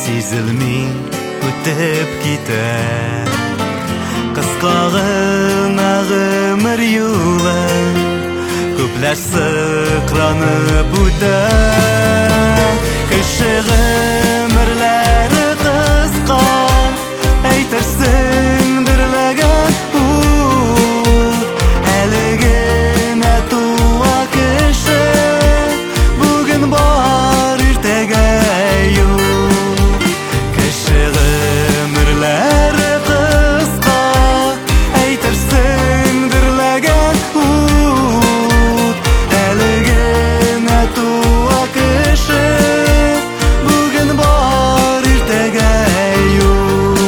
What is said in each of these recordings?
Сизилми үтеп китер Кыскагына гомер юлы Күпләр сыкранып үтер Кеше гомерләре кыска Әйтерсең дөрләгән Әле генә туа кеше Бүген бар иртәгә юк Кеше гомерләре кыска Әйтерсең дөрләгән Әле генә туа кеше Бүген бар иртәгә юк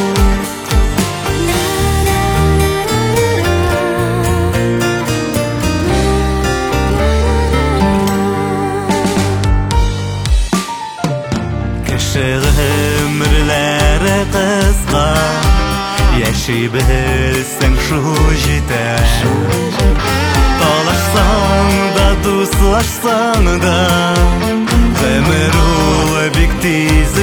Кеше гомерләре кыска Яши белсәң шул җитәр Талашсаң да, дуслашсаң да Гомер ул бик тиз